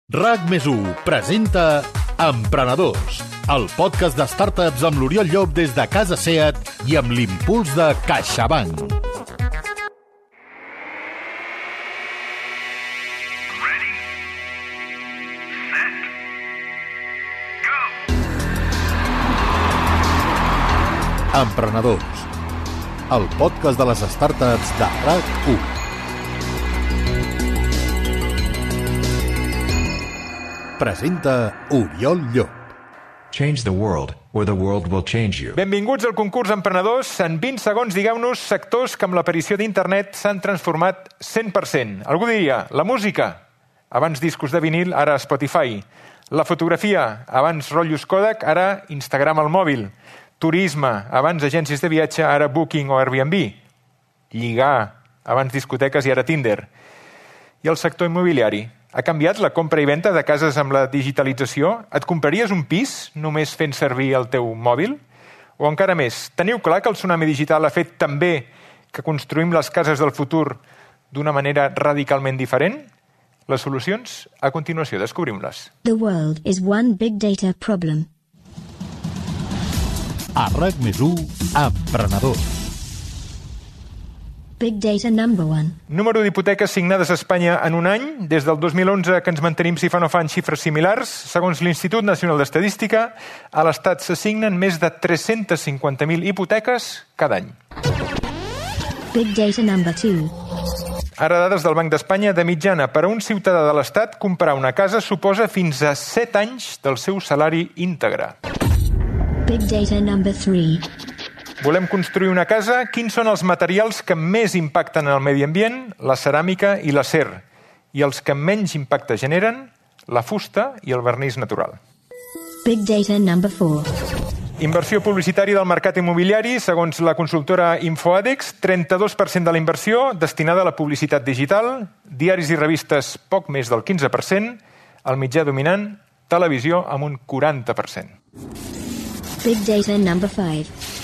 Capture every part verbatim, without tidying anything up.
RAC més u presenta Emprenedors, el podcast de startups amb l'Oriol Llop des de Casa Seat i amb l'impuls de CaixaBank. Emprenedors, el podcast de les startups de RAC u. Presenta Oriol Llop. Change the world, or the world will change you. Benvinguts al concurs Emprenedors. En vint segons, digueu-nos sectors que amb l'aparició d'internet s'han transformat cent per cent. Algú diria, la música, abans discos de vinil, ara Spotify. La fotografia, abans rotllos Kodak, ara Instagram al mòbil. Turisme, abans agències de viatge, ara Booking o Airbnb. Lligar, abans discoteques i ara Tinder. I el sector immobiliari. Ha canviat la compra i venda de cases amb la digitalització? Et compraries un pis només fent servir el teu mòbil? O encara més, teniu clar que el tsunami digital ha fet també que construïm les cases del futur d'una manera radicalment diferent? Les solucions? A continuació, descobrim-les. The world is one big data problem. A RAC més u, Emprenedors. Big data number one. Número d'hipoteques signades a Espanya en un any, des del dos mil onze que ens mantenim si fa no fa en xifres similars. Segons l'Institut Nacional d'Estadística, a l'Estat s'assignen més de tres-centes cinquanta mil hipoteques cada any. Big data number two. Ara dades del Banc d'Espanya, de mitjana, per a un ciutadà de l'Estat, comprar una casa suposa fins a set anys del seu salari íntegre. Big data number three. Volem construir una casa? Quins són els materials que més impacten en el medi ambient? La ceràmica i l'acer. I els que menys impacte generen? La fusta i el vernís natural. Big data number four. Inversió publicitària del mercat immobiliari, segons la consultora InfoAdex, trenta-dos per cent de la inversió destinada a la publicitat digital, diaris i revistes poc més del quinze per cent, el mitjà dominant, televisió amb un quaranta per cent. Big data number five.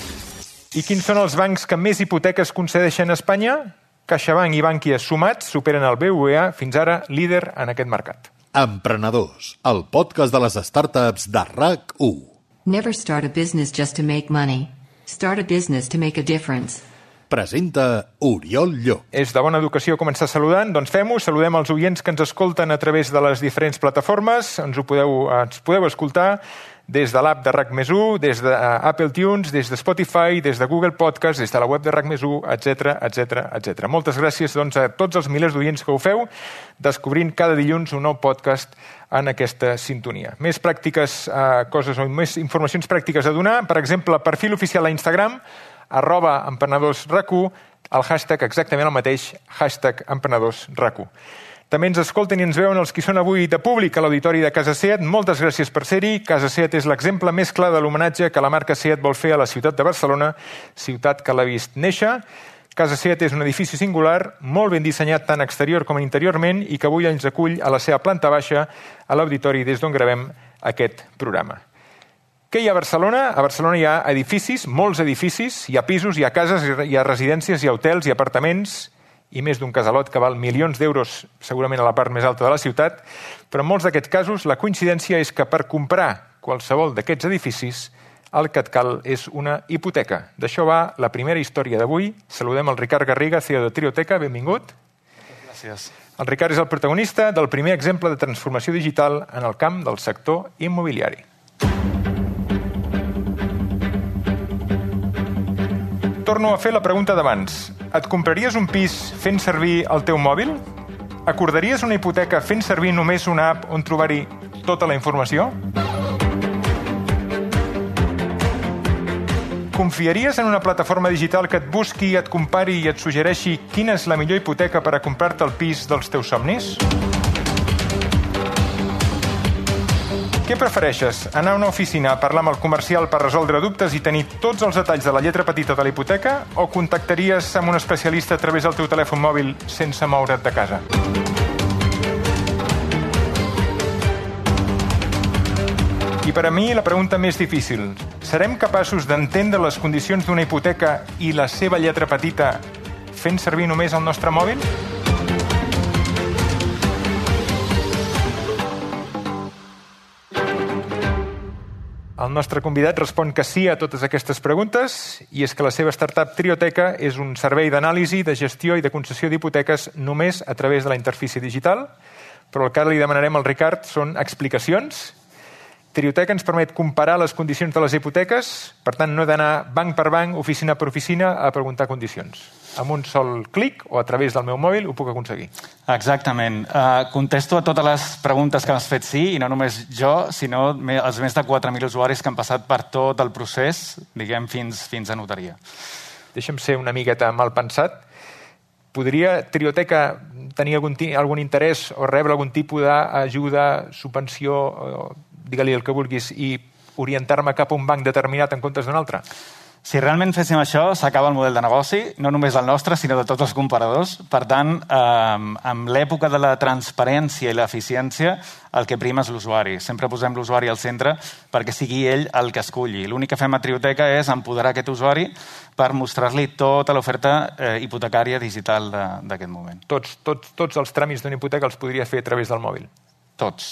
I quins són els bancs que més hipoteques concedeixen a Espanya? CaixaBank i Bankia sumats superen el B B V A, fins ara líder en aquest mercat. Emprenedors, el podcast de les startups de RAC u. Never start a business just to make money. Start a business to make a difference. Presenta Oriol Llop. És de bona educació començar saludant, doncs fem-ho. Saludem els oients que ens escolten a través de les diferents plataformes. Ens ho podeu, ens podeu escoltar des de l'app de RAC més u, des d'Apple Tunes, des de Spotify, des de Google Podcast, des de la web de RAC més u, etcètera, etcètera, etcètera. Moltes gràcies doncs, a tots els milers d'oients que ho feu, descobrint cada dilluns un nou podcast en aquesta sintonia. Més pràctiques, eh, coses o més informacions pràctiques a donar, per exemple, perfil oficial a Instagram, arroba emprenedorsracu, el hashtag exactament el mateix, hashtag emprenedorsracu. També ens escolten i ens veuen els qui són avui de públic a l'auditori de Casa Seat. Moltes gràcies per ser-hi. Casa Seat és l'exemple més clar de l'homenatge que la marca Seat vol fer a la ciutat de Barcelona, ciutat que l'ha vist néixer. Casa Seat és un edifici singular, molt ben dissenyat tant exterior com interiorment i que avui ens acull a la seva planta baixa a l'auditori des d'on gravem aquest programa. Què hi ha a Barcelona? A Barcelona hi ha edificis, molts edificis, hi ha pisos, hi ha cases, hi ha residències, hi ha hotels, hi ha apartaments i més d'un casalot que val milions d'euros, segurament a la part més alta de la ciutat, però en molts d'aquests casos la coincidència és que per comprar qualsevol d'aquests edificis el que et cal és una hipoteca. D'això va la primera història d'avui. Saludem el Ricard Garriga, C E O de Trioteca. Benvingut. Gràcies. El Ricard és el protagonista del primer exemple de transformació digital en el camp del sector immobiliari. Torno a fer la pregunta d'abans. Et compraries un pis fent servir el teu mòbil? Acordaries una hipoteca fent servir només una app on trobar-hi tota la informació? Confiaries en una plataforma digital que et busqui, et compari i et suggereixi quina és la millor hipoteca per a comprar-te el pis dels teus somnis? Què prefereixes? Anar a una oficina a parlar amb el comercial per resoldre dubtes i tenir tots els detalls de la lletra petita de la hipoteca o contactaries amb un especialista a través del teu telèfon mòbil sense moure't de casa? I per a mi la pregunta més difícil. Serem capaços d'entendre les condicions d'una hipoteca i la seva lletra petita fent servir només el nostre mòbil? El nostre convidat respon que sí a totes aquestes preguntes i és que la seva startup Trioteca és un servei d'anàlisi, de gestió i de concessió d'hipoteques només a través de la interfície digital, però el que ara li demanarem al Ricard són explicacions. Trioteca ens permet comparar les condicions de les hipoteques, per tant no he d'anar banc per banc, oficina per oficina a preguntar condicions. Amb un sol clic o a través del meu mòbil ho puc aconseguir. Exactament. Uh, contesto a totes les preguntes que m'has fet sí, i no només jo, sinó els més de quatre mil usuaris que han passat per tot el procés, diguem, fins, fins a notaria. Deixa'm ser una miqueta mal pensat. Podria Trioteca tenir algun, algun interès o rebre algun tipus d'ajuda, subvenció, o, digue-li el que vulguis, i orientar-me cap a un banc determinat en comptes d'un altre? Si realment féssim això, s'acaba el model de negoci, no només el nostre, sinó de tots els comparadors. Per tant, eh, amb l'època de la transparència i l'eficiència, el que prima és l'usuari. Sempre posem l'usuari al centre perquè sigui ell el que esculli. L'únic que fem a Trioteca és empoderar aquest usuari per mostrar-li tota l'oferta eh, hipotecària digital d'aquest moment. Tots, tots, tots els tràmits d'una hipoteca els podria fer a través del mòbil? Tots.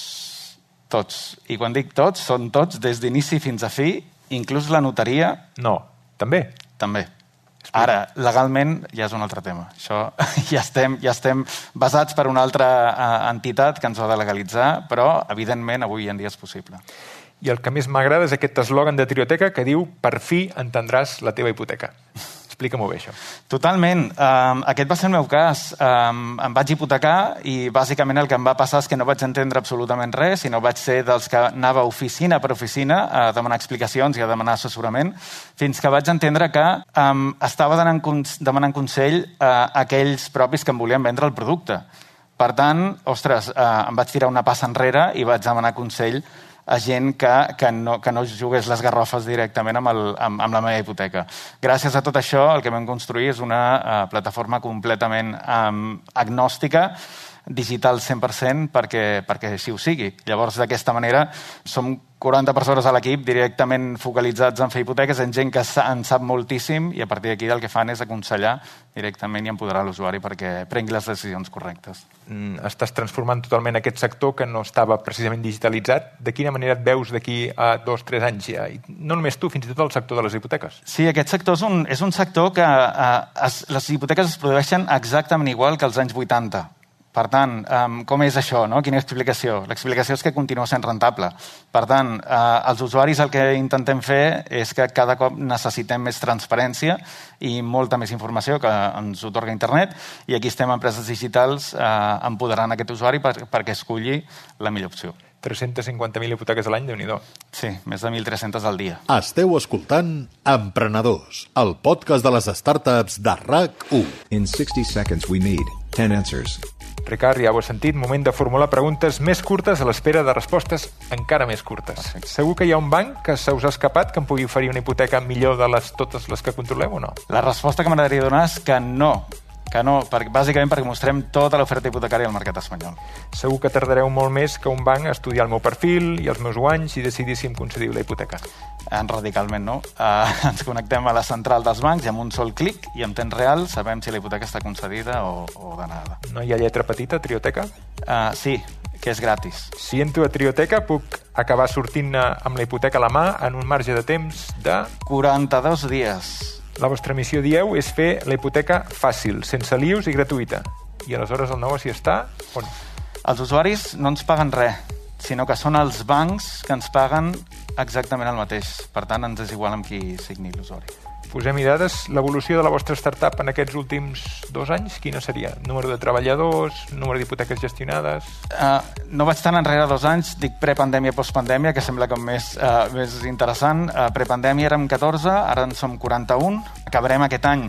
Tots. I quan dic tots, són tots des d'inici fins a fi, inclús la notaria. No. També? També. Ara, legalment, ja és un altre tema. Això ja estem, ja estem basats per una altra uh, entitat que ens ho ha de legalitzar, però, evidentment, avui en dia és possible. I el que més m'agrada és aquest eslògan de Trioteca que diu «Per fi entendràs la teva hipoteca». Explica-m'ho bé, això. Totalment. Um, aquest va ser el meu cas. Um, em vaig hipotecar i, bàsicament, el que em va passar és que no vaig entendre absolutament res, sinó vaig ser dels que anava oficina per oficina a demanar explicacions i a demanar assessorament, fins que vaig entendre que um, estava demanant, demanant consell a aquells propis que em volien vendre el producte. Per tant, ostres, uh, em vaig tirar una passa enrere i vaig demanar consell a gent que, que, no, que no jugués les garrofes directament amb, el, amb, amb la meva hipoteca. Gràcies a tot això, el que vam construir és una uh, plataforma completament um, agnòstica, digital cent per cent, perquè, perquè així ho sigui. Llavors, d'aquesta manera, som quaranta persones a l'equip directament focalitzats en fer hipoteques, en gent que en sap moltíssim i a partir d'aquí el que fan és aconsellar directament i empoderar l'usuari perquè prengui les decisions correctes. Mm, estàs transformant totalment aquest sector que no estava precisament digitalitzat. De quina manera et veus d'aquí a dos, tres anys? Ja? I no només tu, fins i tot el sector de les hipoteques. Sí, aquest sector és un, és un sector que eh, es, les hipoteques es produeixen exactament igual que als anys vuitanta. Per tant, um, com és això? No? Quina explicació? L'explicació és que continua sent rentable. Per tant, eh, els usuaris el que intentem fer és que cada cop necessitem més transparència i molta més informació que ens otorga internet, i aquí estem empreses digitals eh, empoderant aquest usuari per, perquè esculli la millor opció. tres-centes cinquanta mil hipoteques a l'any, Déu-n'hi-do. Sí, més de mil tres-centes al dia. Esteu escoltant Emprenedors, el podcast de les startups de RAC u. In sixty seconds we need ten answers. Ricard, ja ho has sentit, moment de formular preguntes més curtes a l'espera de respostes encara més curtes. Perfecte. Segur que hi ha un banc que se us ha escapat que em pugui oferir una hipoteca millor de les, totes les que controleu o no? La resposta que m'agradaria donar és que no. Que no, perquè, bàsicament perquè mostrem tota l'oferta hipotecària al mercat espanyol. Segur que tardareu molt més que un banc a estudiar el meu perfil i els meus guanys i decidir si em concediu la hipoteca. En radicalment no. Uh, ens connectem a la central dels bancs i amb un sol clic i en temps real sabem si la hipoteca està concedida o, o denegada. No hi ha lletra petita, Trioteca? Uh, sí, que és gratis. Si entro a Trioteca puc acabar sortint amb la hipoteca a la mà en un marge de temps de... quaranta-dos dies. La vostra missió, dieu, és fer la hipoteca fàcil, sense lius i gratuïta. I aleshores el negoci està on? Els usuaris no ens paguen res, sinó que són els bancs que ens paguen exactament el mateix. Per tant, ens és igual amb qui signi l'usuari. Posem-hi dades. L'evolució de la vostra startup en aquests últims dos anys, quina seria? Número de treballadors, número d'hipoteques gestionades... Uh, no vaig tan enrere dos anys, dic prepandèmia, postpandèmia, que sembla com més, uh, més interessant. Uh, prepandèmia érem catorze, ara en som quaranta-un. Acabarem aquest any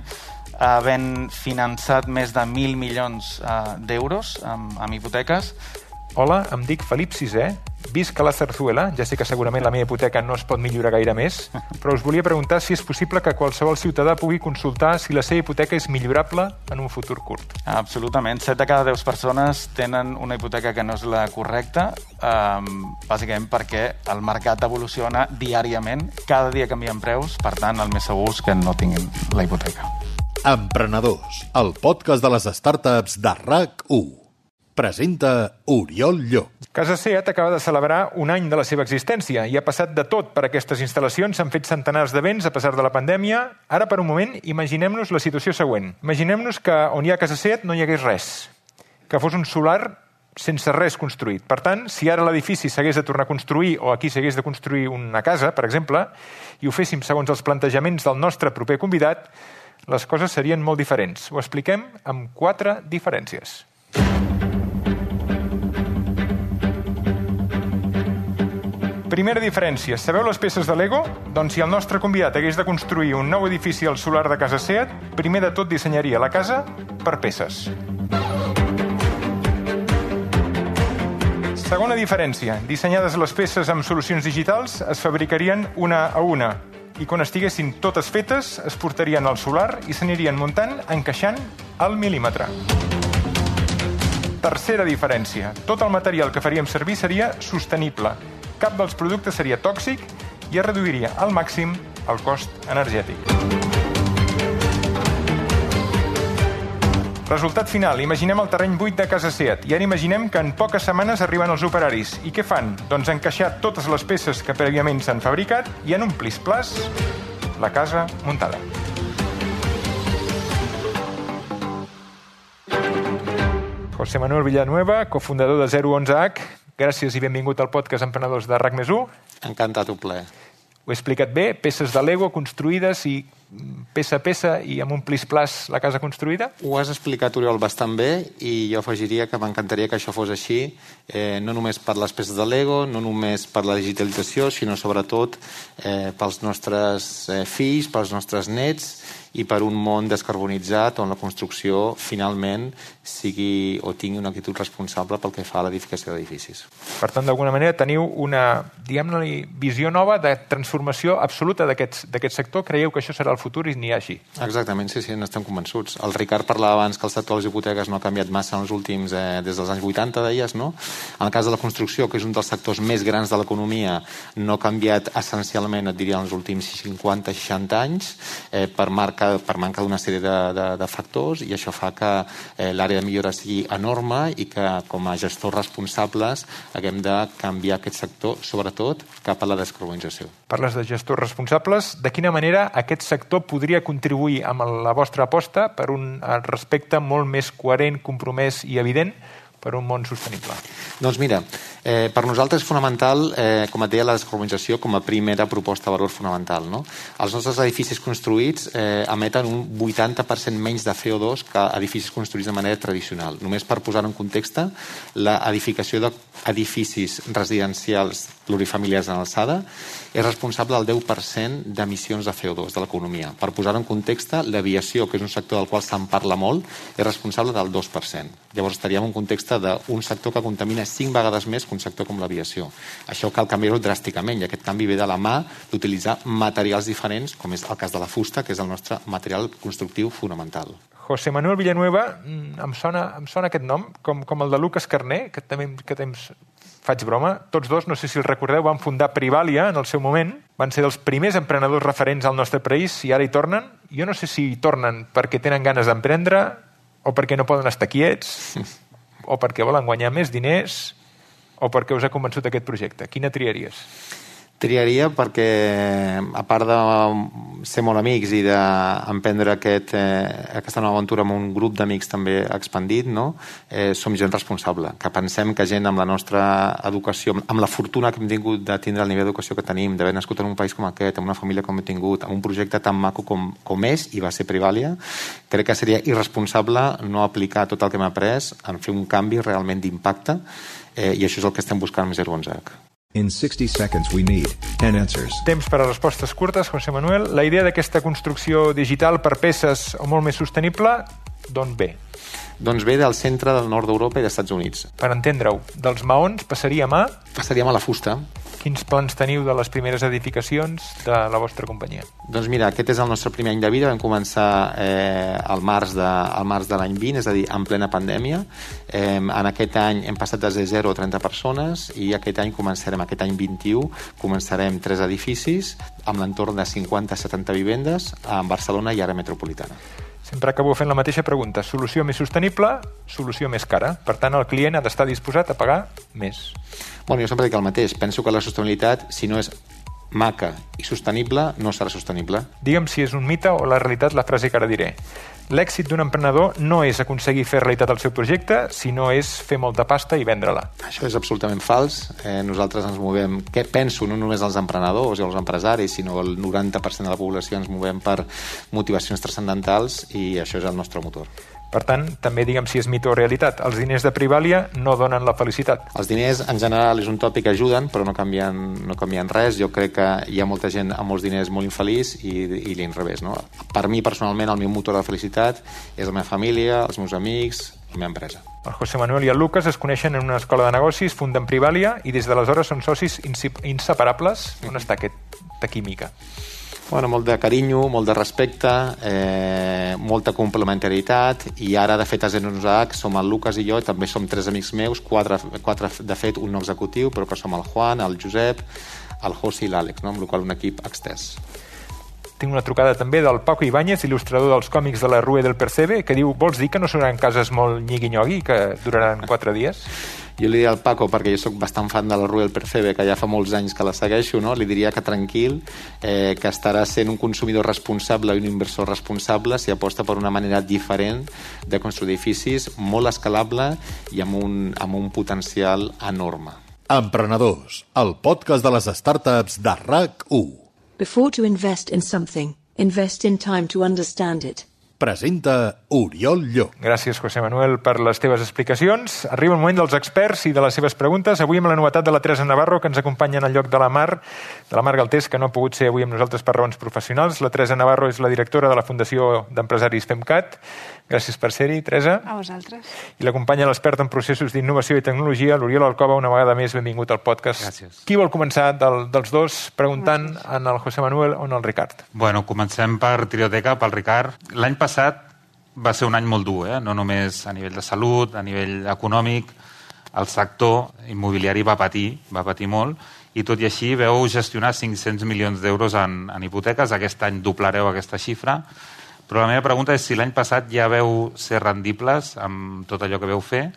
havent finançat més de mil milions uh, d'euros amb, amb hipoteques. Hola, em dic Felip sisè, visc a la Zarzuela, ja sé que segurament la meva hipoteca no es pot millorar gaire més, però us volia preguntar si és possible que qualsevol ciutadà pugui consultar si la seva hipoteca és millorable en un futur curt. Absolutament. set de cada deu persones tenen una hipoteca que no és la correcta, um, bàsicament perquè el mercat evoluciona diàriament, cada dia canvien preus, per tant, el més segur és que no tinguin la hipoteca. Emprenedors, el podcast de les startups de RAC u. presenta Oriol Llop. Casa Seat acaba de celebrar un any de la seva existència i ha passat de tot per aquestes instal·lacions, s'han fet centenars d'events a pesar de la pandèmia. Ara, per un moment, imaginem-nos la situació següent. Imaginem-nos que on hi ha Casa Seat no hi hagués res, que fos un solar sense res construït. Per tant, si ara l'edifici s'hagués de tornar a construir o aquí s'hagués de construir una casa, per exemple, i ho féssim segons els plantejaments del nostre proper convidat, les coses serien molt diferents. Ho expliquem amb quatre diferències. Primera diferència. Sabeu les peces de Lego? Doncs si el nostre convidat hagués de construir un nou edifici al solar de Casa Seat, primer de tot dissenyaria la casa per peces. Segona diferència. Dissenyades les peces amb solucions digitals, es fabricarien una a una i quan estiguessin totes fetes es portarien al solar i s'anirien muntant encaixant al mil·límetre. Tercera diferència. Tot el material que faríem servir seria sostenible. Cap dels productes seria tòxic i es reduiria al màxim el cost energètic. Resultat final. Imaginem el terreny buit de Casa Seat i ara imaginem que en poques setmanes arriben els operaris. I què fan? Doncs encaixar totes les peces que prèviament s'han fabricat i en un plis-plas la casa muntada. José Manuel Villanueva, cofundador de zero onze hac. Gràcies i benvingut al podcast Emprenedors de RAC més u. Encantat, un plaer. Ho he explicat bé? Peces de Lego construïdes i peça a peça i amb un plis-plas la casa construïda? Ho has explicat, Oriol, bastant bé i jo afegiria que m'encantaria que això fos així, eh, no només per les peces de Lego, no només per la digitalització, sinó sobretot eh, pels nostres eh, fills, pels nostres nets i per un món descarbonitzat on la construcció finalment sigui o tingui una actitud responsable pel que fa a l'edificació d'edificis. Per tant, d'alguna manera teniu una, diguem-ne, visió nova de transformació absoluta d'aquest sector. Creieu que això serà el futur i n'hi ha així? Exactament, sí, sí, n'estem convençuts. El Ricard parlava abans que el sector de les hipoteques no ha canviat massa en els últims, eh, des dels anys vuitanta, deies, no? En el cas de la construcció, que és un dels sectors més grans de l'economia, no ha canviat essencialment, et diria, en els últims cinquanta seixanta anys, eh, per marca per manca d'una sèrie de, de, de factors i això fa que eh, l'àrea de millora sigui enorme i que com a gestors responsables haguem de canviar aquest sector, sobretot cap a la descarbonització. Parles de gestors responsables. De quina manera aquest sector podria contribuir amb la vostra aposta per un respecte molt més coherent, compromès i evident per un món sostenible? Doncs mira, eh, per nosaltres és fonamental, eh, com et deia, la descarbonització com a primera proposta de valor fonamental. No? Els nostres edificis construïts eh, emeten un vuitanta per cent menys de C O dos que edificis construïts de manera tradicional. Només per posar en context, l'edificació d'edificis residencials plurifamiliars en alçada és responsable del deu per cent d'emissions de C O dos de l'economia. Per posar en context, l'aviació, que és un sector del qual se'n parla molt, és responsable del dos per cent. Llavors estaríem en un context d'un sector que contamina cinc vegades més que un sector com l'aviació. Això cal canviar-ho dràsticament i aquest canvi ve de la mà d'utilitzar materials diferents, com és el cas de la fusta, que és el nostre material constructiu fonamental. José Manuel Villanueva, em sona, em sona aquest nom, com, com el de Lucas Carné, que també que temps faig broma. Tots dos, no sé si el recordeu, van fundar Privalia en el seu moment. Van ser els primers emprenedors referents al nostre país i ara hi tornen. Jo no sé si hi tornen perquè tenen ganes d'emprendre o perquè no poden estar quiets o perquè volen guanyar més diners o perquè us ha convençut aquest projecte. Quina triaries? Triaria perquè, a part de ser molt amics i d'emprendre aquest, eh, aquesta nova aventura amb un grup d'amics també expandit, no? eh, som gent responsable, que pensem que gent amb la nostra educació, amb la fortuna que hem tingut de tindre el nivell d'educació que tenim, d'haver nascut en un país com aquest, amb una família com hem tingut, amb un projecte tan maco com, com és, i va ser Privalia, crec que seria irresponsable no aplicar tot el que hem après en fer un canvi realment d'impacte, eh, i això és el que estem buscant amb zero onze hac. In sixty seconds, we need ten answers. Temps per a respostes curtes, José Manuel. La idea d'aquesta construcció digital per peces o molt més sostenible, d'on ve? Doncs ve del centre del nord d'Europa i dels Estats Units. Per entendre-ho, dels maons passaríem a... Passaríem a la fusta. Quins plans teniu de les primeres edificacions de la vostra companyia? Doncs mira, aquest és el nostre primer any de vida. Vam començar eh, al març de, al març de l'any vint, és a dir, en plena pandèmia. Eh, en aquest any hem passat de zero a trenta persones i aquest any començarem, aquest any vint-i-u, començarem tres edificis amb l'entorn de cinquanta a setanta vivendes a Barcelona i àrea metropolitana. Sempre acabo fent la mateixa pregunta. Solució més sostenible, solució més cara. Per tant, el client ha d'estar disposat a pagar més. Bueno, jo sempre dic el mateix. Penso que la sostenibilitat, si no és maca i sostenible, no serà sostenible. Digue'm si és un mite o la realitat la frase que ara diré. L'èxit d'un emprenedor no és aconseguir fer realitat el seu projecte, sinó és fer molta pasta i vendre-la. Això és absolutament fals. Eh, nosaltres ens movem, què penso, no només els emprenedors o els empresaris, sinó el noranta per cent de la població ens movem per motivacions transcendentals i això és el nostre motor. Per tant, també digue'm si és mite o realitat. Els diners de Privalia no donen la felicitat. Els diners, en general, és un tòpic que ajuden, però no canvien, no canvien res. Jo crec que hi ha molta gent amb molts diners molt infeliç i, i l'inrevés, no? Per mi, personalment, el meu motor de felicitat és la meva família, els meus amics, la meva empresa. El José Manuel i el Lucas es coneixen en una escola de negocis, funden Privalia i des d'aleshores són socis inseparables. On està aquesta química? Bueno, molt de carinyo, molt de respecte, eh, molta complementaritat i ara, de fet, a Zero H som el Lucas i jo, i també som tres amics meus, quatre, quatre de fet, un no executiu, però que som el Juan, el Josep, el José i l'Àlex, no? Amb la qual cosa un equip extès. Tinc una trucada també del Paco Ibáñez, il·lustrador dels còmics de la Rue del Percebe, que diu, vols dir que no seran cases molt nyigui-nyogui, que duraran quatre dies? Jo li diria al Paco, perquè jo soc bastant fan de la Rue del Percebe, que ja fa molts anys que la segueixo, no? Li diria que tranquil, eh, que estarà sent un consumidor responsable i un inversor responsable si aposta per una manera diferent de construir edificis, molt escalable i amb un, amb un potencial enorme. Emprenedors, el podcast de les startups de R A C u. Before to invest in something, invest in time to understand it. Presenta Oriol Llop. Gràcies, José Manuel, per les teves explicacions. Arriba el moment dels experts i de les seves preguntes. Avui amb la novetat de la Teresa Navarro, que ens acompanya en el lloc de la Mar, de la Mar Galtés, que no ha pogut ser avui amb nosaltres per raons professionals. La Teresa Navarro és la directora de la Fundació d'Empresaris FemCat. Gràcies per ser-hi, Teresa. A vosaltres. I l'acompanya l'expert en processos d'innovació i tecnologia, l'Oriol Alcoba. Una vegada més, benvingut al podcast. Gràcies. Qui vol començar del, dels dos preguntant en el José Manuel o en el Ricard? Bueno, comencem per Trioteca, pel Ricard. L'any passat va ser un any molt dur, eh? No només a nivell de salut, a nivell econòmic. El sector immobiliari va patir, va patir molt, i tot i així veu gestionar cinc-cents milions d'euros en, en hipoteques. Aquest any doblareu aquesta xifra. Però la meva pregunta és si l'any passat ja veu ser rendibles amb tot allò que veu fer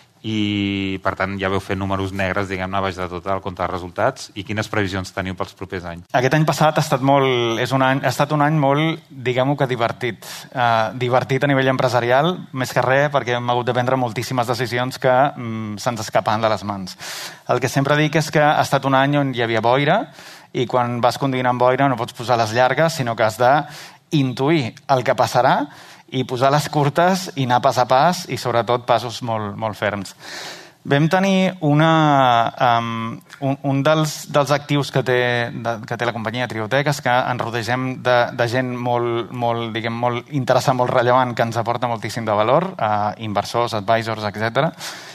i, per tant, ja veu fer números negres, diguem-ne, baix de tot el compte de resultats, i quines previsions teniu pels propers anys? Aquest any passat ha estat, molt, és un any, ha estat un any molt, diguem-ho que divertit. Uh, divertit a nivell empresarial, més que res, perquè hem hagut de prendre moltíssimes decisions que mm, se'ns escapaven de les mans. El que sempre dic és que ha estat un any on hi havia boira, i quan vas conduint amb boira no pots posar les llargues, sinó que has de intuir el que passarà i posar les curtes i anar pas a pas i sobretot passos molt, molt ferms. Vam tenir una, um, un, un dels, dels actius que té, de, que té la companyia Trioteca és que ens rodegem de, de gent molt, molt, diguem, molt interessant, molt rellevant, que ens aporta moltíssim de valor, uh, inversors, advisors, etcètera.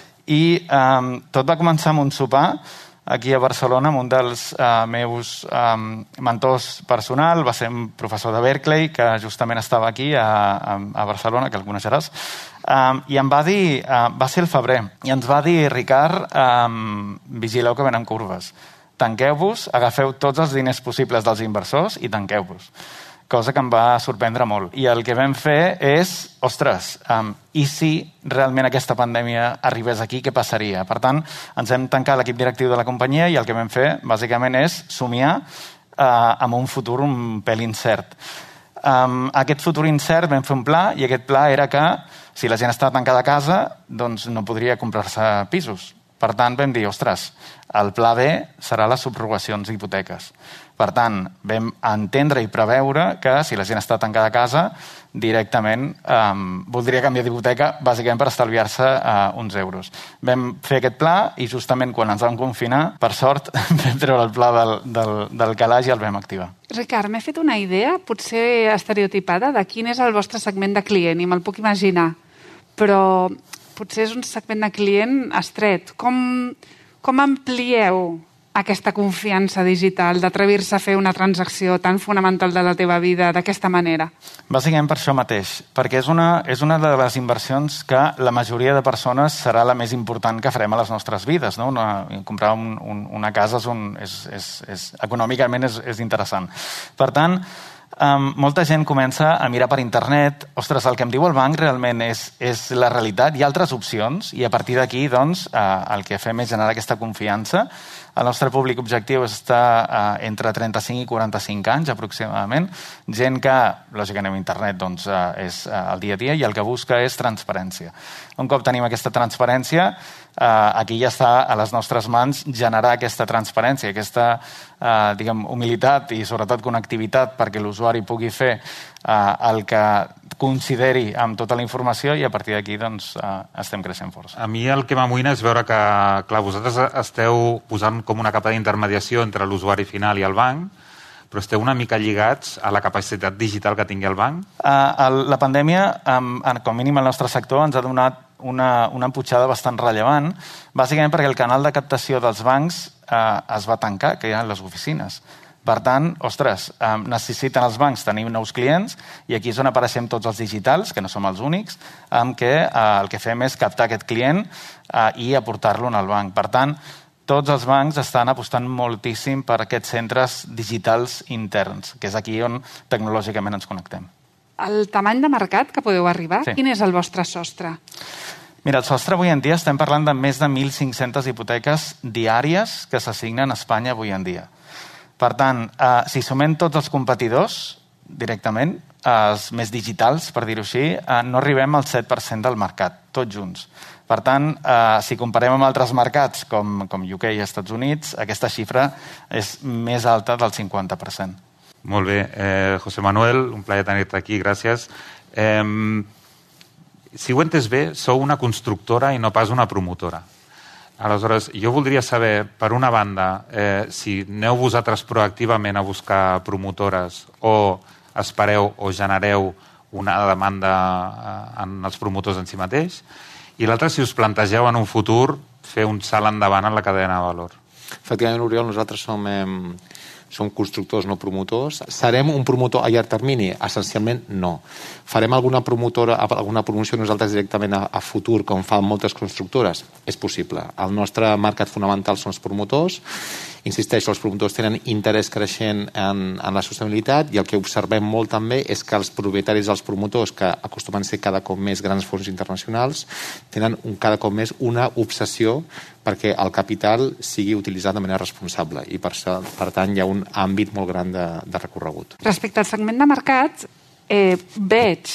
I um, tot va començar amb un sopar aquí a Barcelona, amb un dels uh, meus um, mentors personal, va ser un professor de Berkeley, que justament estava aquí a, a, a Barcelona, que el coneixeràs, um, i em va dir, uh, va ser el febrer, i ens va dir, Ricard, um, vigileu que venen curves. Tanqueu-vos, agafeu tots els diners possibles dels inversors i tanqueu-vos. Cosa que em va sorprendre molt. I el que vam fer és, ostres, um, i si realment aquesta pandèmia arribés aquí, què passaria? Per tant, ens hem tancat l'equip directiu de la companyia i el que vam fer, bàsicament, és somiar uh, amb un futur un pèl incert. Um, aquest futur incert vam fer un pla, i aquest pla era que, si la gent està tancada a casa, doncs no podria comprar-se pisos. Per tant, vam dir, ostres, el pla B serà les subrogacions d'hipoteques. Per tant, vam entendre i preveure que si la gent està tancada a casa, directament um, voldria canviar d'hipoteca, bàsicament per estalviar-se uh, uns euros. Vam fer aquest pla i justament quan ens vam confinar, per sort, vam treure el pla del, del, del calaix i el vam activar. Ricard, m'he fet una idea, potser estereotipada, de quin és el vostre segment de client, i me'l puc imaginar. Però potser és un segment de client estret. Com, com amplieu aquesta confiança digital, d'atrevir-se a fer una transacció tan fonamental de la teva vida d'aquesta manera? Bàsicament per això mateix, perquè és una, és una de les inversions que la majoria de persones serà la més important que farem a les nostres vides. No? Una, comprar un, un, una casa és, un, és, és, és, econòmicament és, és interessant. Per tant, Um, molta gent comença a mirar per internet, ostres, el que em diu el banc realment és, és la realitat, hi ha altres opcions, i a partir d'aquí, doncs, uh, el que fem és generar aquesta confiança. El nostre públic objectiu està uh, entre trenta-cinc i quaranta-cinc anys, aproximadament. Gent que, lògicament, a internet doncs, uh, és uh, el dia a dia i el que busca és transparència. Un cop tenim aquesta transparència, uh, aquí ja està a les nostres mans generar aquesta transparència, aquesta uh, diguem, humilitat i sobretot connectivitat perquè l'usuari pugui fer uh, el que consideri amb tota la informació i a partir d'aquí doncs, uh, estem creixent força. A mi el que m'amoïna és veure que, clar, vosaltres esteu posant com una capa d'intermediació entre l'usuari final i el banc, però esteu una mica lligats a la capacitat digital que tingui el banc? Uh, el, la pandèmia, um, com a mínim el nostre sector, ens ha donat una, una emputxada bastant rellevant, bàsicament perquè el canal de captació dels bancs uh, es va tancar, que eren les oficines. Per tant, ostres, eh, necessiten els bancs tenir nous clients i aquí és on apareixem tots els digitals, que no som els únics, amb què eh, el que fem és captar aquest client eh, i aportar-lo al banc. Per tant, tots els bancs estan apostant moltíssim per aquests centres digitals interns, que és aquí on tecnològicament ens connectem. El tamany de mercat que podeu arribar, sí. Quin és el vostre sostre? Mira, el sostre avui en dia estem parlant de més de mil cinc-centes hipoteques diàries que s'assignen a Espanya avui en dia. Per tant, eh, si sumem tots els competidors directament, eh, els més digitals, per dir-ho així, eh, no arribem al set per cent del mercat, tots junts. Per tant, eh, si comparem amb altres mercats, com, com U K i Estats Units, aquesta xifra és més alta del cinquanta per cent. Molt bé. Eh, José Manuel, un plaer tenir-te aquí, gràcies. Eh, si ho he entès bé, sou una constructora i no pas una promotora. Aleshores, jo voldria saber, per una banda, eh, si aneu vosaltres proactivament a buscar promotores o espereu o genereu una demanda eh, en els promotors en si mateix, i l'altra, si us plantegeu en un futur fer un salt endavant en la cadena de valor. Efectivament, Oriol, nosaltres som, eh, som constructors, no promotors. Serem un promotor a llarg termini? Essencialment, no. Farem alguna promotora, alguna promoció nosaltres directament a, a futur, com fan moltes constructores? És possible. El nostre mercat fonamental són els promotors. Insisteixo, els promotors tenen interès creixent en, en la sostenibilitat i el que observem molt també és que els propietaris dels promotors, que acostumen a ser cada cop més grans fons internacionals, tenen un, cada cop més una obsessió perquè el capital sigui utilitzat de manera responsable i per, per tant hi ha un àmbit molt gran de, de recorregut. Respecte al segment de mercat, eh, veig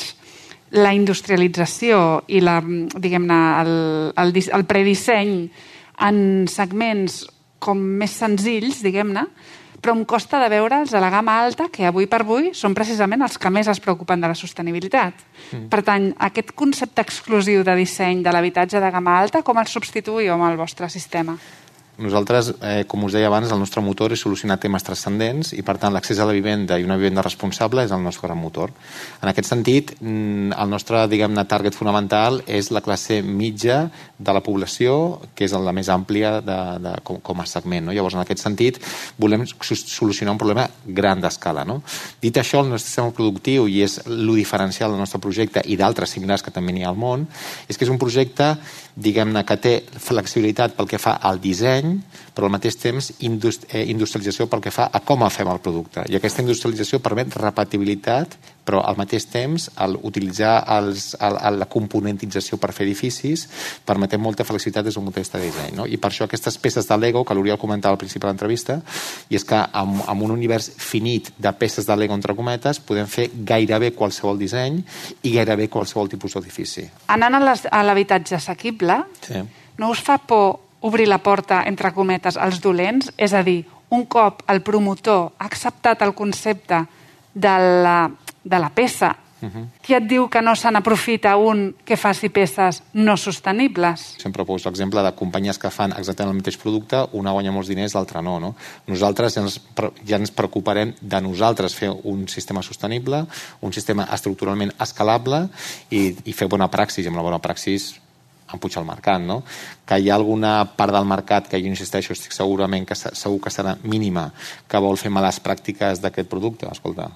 la industrialització i la, diguem-ne, el, el, el predisseny en segments com més senzills, diguem-ne, però em costa de veure'ls a la gamma alta, que avui per avui són precisament els que més es preocupen de la sostenibilitat. Mm. Per tant, aquest concepte exclusiu de disseny de l'habitatge de gamma alta, com el substituïu amb el vostre sistema? Nosaltres, eh, com us deia abans, el nostre motor és solucionar temes transcendents i, per tant, l'accés a la vivenda i una vivenda responsable és el nostre gran motor. En aquest sentit, el nostre, diguem-ne, target fonamental és la classe mitja de la població, que és la més àmplia de, de, com, com a segment. No? Llavors, en aquest sentit, volem solucionar un problema gran d'escala. No? Dit això, el nostre sistema productiu, i és lo diferencial del nostre projecte i d'altres similars que també n'hi ha al món, és que és un projecte, diguem-ne, que té flexibilitat pel que fa al disseny, però al mateix temps industrialització pel que fa a com fem el producte. I aquesta industrialització permet repetibilitat, però al mateix temps el utilitzar els, el, la componentització per fer edificis permetem molta flexibilitat des d'un punt de vista de disseny. No? I per això aquestes peces de Lego, que l'Oriol comentava al principi de l'entrevista, i és que amb, amb un univers finit de peces de Lego, entre cometes, podem fer gairebé qualsevol disseny i gairebé qualsevol tipus d'edifici. Anant a l'habitatge assequible, sí. No us fa por obrir la porta, entre cometes, als dolents? És a dir, un cop el promotor ha acceptat el concepte de la, de la peça, uh-huh. Qui et diu que no se n'aprofita un que faci peces no sostenibles? Sempre poso l'exemple de companyies que fan exactament el mateix producte, una guanya molts diners, l'altra no, no. Nosaltres ja ens, ja ens preocuparem de nosaltres fer un sistema sostenible, un sistema estructuralment escalable i, i fer bona praxis, i amb la bona praxis empujar el mercat, no? Que hi ha alguna part del mercat que jo insisteixo, estic segurament que segur que serà mínima, que vol fer males pràctiques d'aquest producte. Escolta,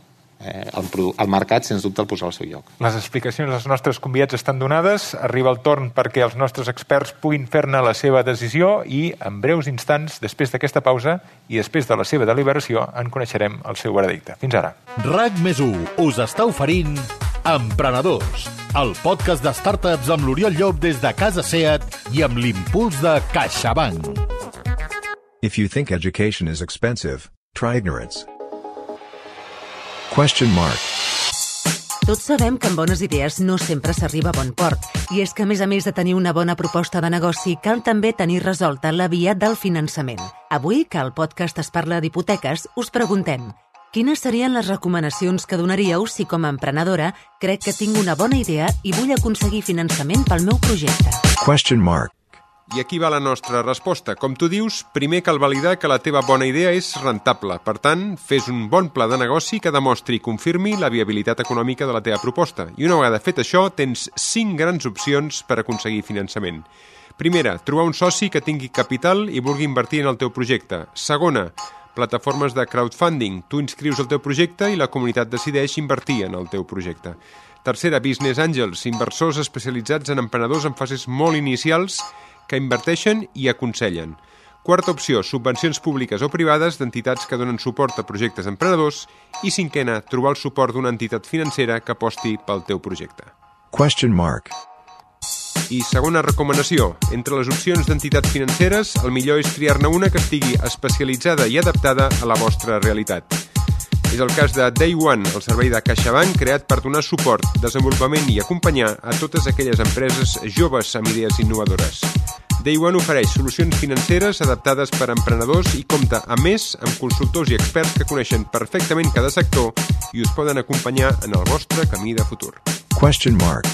eh, el, el mercat, sens dubte, el posar al seu lloc. Les explicacions dels nostres convidats estan donades. Arriba el torn perquè els nostres experts puguin fer-ne la seva decisió i en breus instants, després d'aquesta pausa i després de la seva deliberació, en coneixerem el seu veredicte. Fins ara. RAC més u us està oferint Emprenedors, el podcast de startups amb l'Oriol Llop des de Casa Seat i amb l'impuls de CaixaBank. If you think education is expensive, try ignorance. Question mark. Tots sabem que amb bones idees no sempre s'arriba a bon port. I és que, a més a més de tenir una bona proposta de negoci, cal també tenir resolta la via del finançament. Avui, que al podcast es parla d'hipoteques, us preguntem: quines serien les recomanacions que donaríeu si, com a emprenedora, crec que tinc una bona idea i vull aconseguir finançament pel meu projecte? Question mark. I aquí va la nostra resposta. Com tu dius, primer cal validar que la teva bona idea és rentable. Per tant, fes un bon pla de negoci que demostri i confirmi la viabilitat econòmica de la teva proposta. I una vegada fet això, tens cinc grans opcions per aconseguir finançament. Primera, trobar un soci que tingui capital i vulgui invertir en el teu projecte. Segona, plataformes de crowdfunding. Tu inscrius el teu projecte i la comunitat decideix invertir en el teu projecte. Tercera, business angels, inversors especialitzats en emprenedors en fases molt inicials que inverteixen i aconsellen. Quarta opció, subvencions públiques o privades d'entitats que donen suport a projectes emprenedors. I cinquena, trobar el suport d'una entitat financera que aposti pel teu projecte. Question mark. I segona recomanació, entre les opcions d'entitats financeres, el millor és triar-ne una que estigui especialitzada i adaptada a la vostra realitat. És el cas de Day One, el servei de CaixaBank creat per donar suport, desenvolupament i acompanyar a totes aquelles empreses joves amb idees innovadores. Day One ofereix solucions financeres adaptades per a emprenedors i compta, a més, amb consultors i experts que coneixen perfectament cada sector i us poden acompanyar en el vostre camí de futur. Question mark.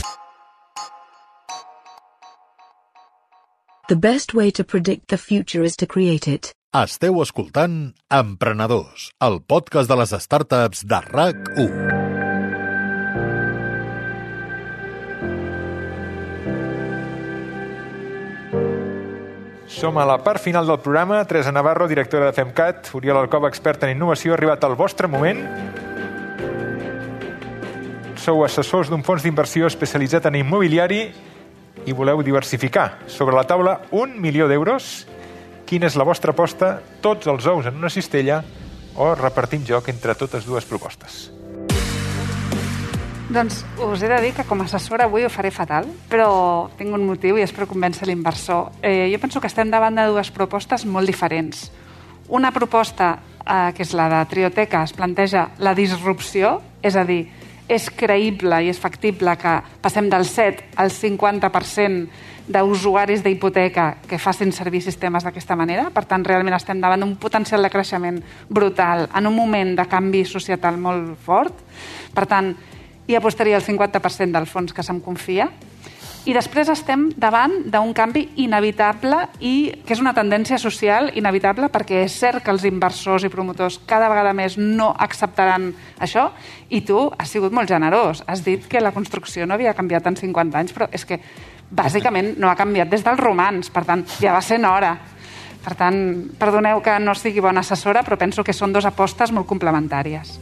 The best way to predict the future is to create it. Esteu escoltant Emprenedors, el podcast de les startups de RAC u. Som a la part final del programa. Teresa Navarro, directora de FemCat, Oriol Alcoba, experta en innovació. Ha arribat el vostre moment. Sou assessors d'un fons d'inversió especialitzat en immobiliari i voleu diversificar. Sobre la taula, un milió d'euros. Quina és la vostra aposta? Tots els ous en una cistella o repartim joc entre totes dues propostes? Doncs us he de dir que com a assessora avui ho faré fatal, però tinc un motiu i és per convèncer l'inversor. Eh, jo penso que estem davant de dues propostes molt diferents. Una proposta, eh, que és la de Trioteca, es planteja la disrupció, és a dir, és creïble i és factible que passem del set al cinquanta per cent d'usuaris d'hipoteca que facin servir sistemes d'aquesta manera. Per tant, realment estem davant d'un potencial de creixement brutal en un moment de canvi societal molt fort. Per tant, hi apostaria el cinquanta per cent del fons que se'm confia. I després estem davant d'un canvi inevitable i que és una tendència social inevitable, perquè és cert que els inversors i promotors cada vegada més no acceptaran això, i tu has sigut molt generós. Has dit que la construcció no havia canviat en cinquanta anys, però és que bàsicament no ha canviat des dels romans, per tant, ja va sent hora. Per tant, perdoneu que no sigui bona assessora, però penso que són dues apostes molt complementàries.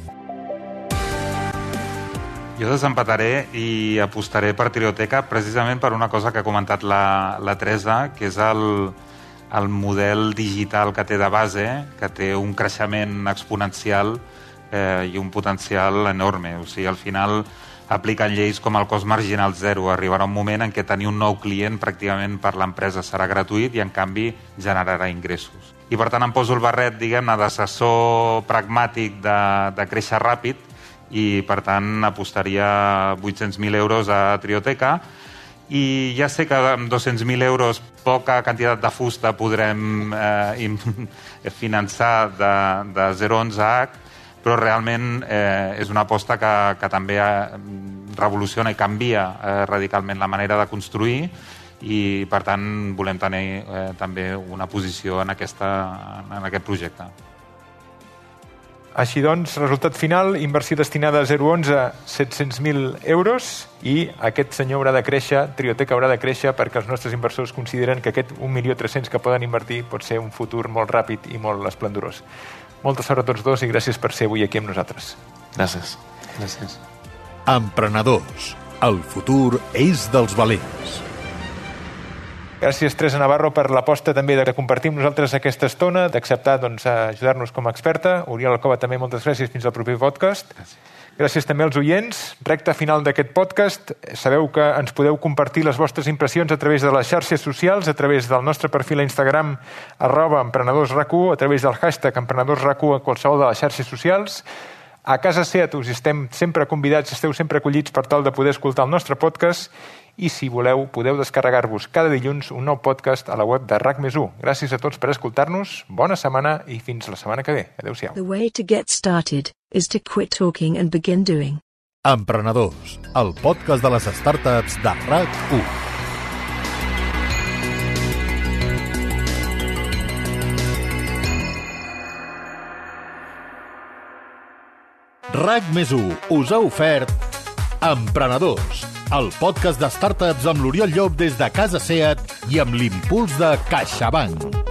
Jo desempataré i apostaré per Trioteca precisament per una cosa que ha comentat la, la Teresa, que és el, el model digital que té de base, que té un creixement exponencial eh, i un potencial enorme. O sigui, al final apliquen lleis com el cost marginal zero. Arribarà un moment en què tenir un nou client pràcticament per l'empresa serà gratuït i, en canvi, generarà ingressos. I, per tant, em poso el barret, diguem-ne, d'assessor pragmàtic de, de créixer ràpid, i, per tant, apostaria vuit-cents mil euros a Trioteca. I ja sé que amb dos-cents mil euros poca quantitat de fusta podrem eh, finançar de, de zero a onze H, però realment eh, és una aposta que, que també revoluciona i canvia eh, radicalment la manera de construir, i, per tant, volem tenir eh, també una posició en, aquesta, en aquest projecte. Així doncs, resultat final, inversió destinada a zero a onze, set-cents mil euros, i aquest senyor haurà de créixer, Trioteca haurà de créixer, perquè els nostres inversors consideren que aquest un milió tres-cents que poden invertir pot ser un futur molt ràpid i molt esplendorós. Molta sort a tots dos i gràcies per ser avui aquí amb nosaltres. Gràcies. Gràcies. Emprenedors. El futur és dels valents. Gràcies, Teresa Navarro, per l'aposta també de compartir amb nosaltres aquesta estona, d'acceptar doncs, ajudar-nos com a experta. Oriol Alcoba, també moltes gràcies. Fins al proper podcast. Gràcies. Gràcies també als oients. Recta final d'aquest podcast. Sabeu que ens podeu compartir les vostres impressions a través de les xarxes socials, a través del nostre perfil a Instagram, arroba emprenedorsrac1, a través del hashtag emprenedorsrac1 a qualsevol de les xarxes socials. A Casa Seat us estem sempre convidats, esteu sempre acollits per tal de poder escoltar el nostre podcast i, si voleu, podeu descarregar-vos cada dilluns un nou podcast a la web de RAC més u. Gràcies a tots per escoltar-nos, bona setmana i fins la setmana que ve. Adéu-siau. The way to get started is to quit talking and begin doing. Emprenedors, el podcast de les startups de RAC u. RAC més u us ha ofert Emprenedors, el podcast de startups amb l'Oriol Llop des de Casa Seat i amb l'impuls de CaixaBank.